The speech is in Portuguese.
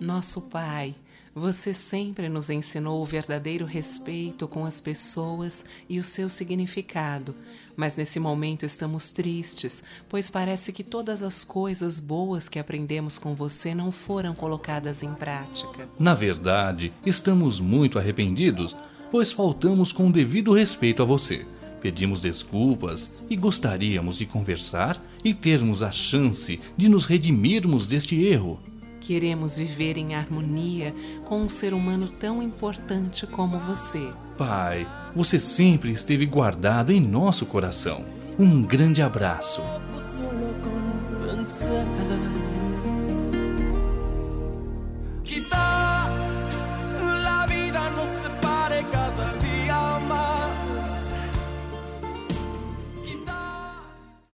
Nosso Pai, você sempre nos ensinou o verdadeiro respeito com as pessoas e o seu significado, mas nesse momento estamos tristes, pois parece que todas as coisas boas que aprendemos com você não foram colocadas em prática. Na verdade, estamos muito arrependidos, pois faltamos com o devido respeito a você. Pedimos desculpas e gostaríamos de conversar e termos a chance de nos redimirmos deste erro. Queremos viver em harmonia com um ser humano tão importante como você. Pai, você sempre esteve guardado em nosso coração. Um grande abraço. Kita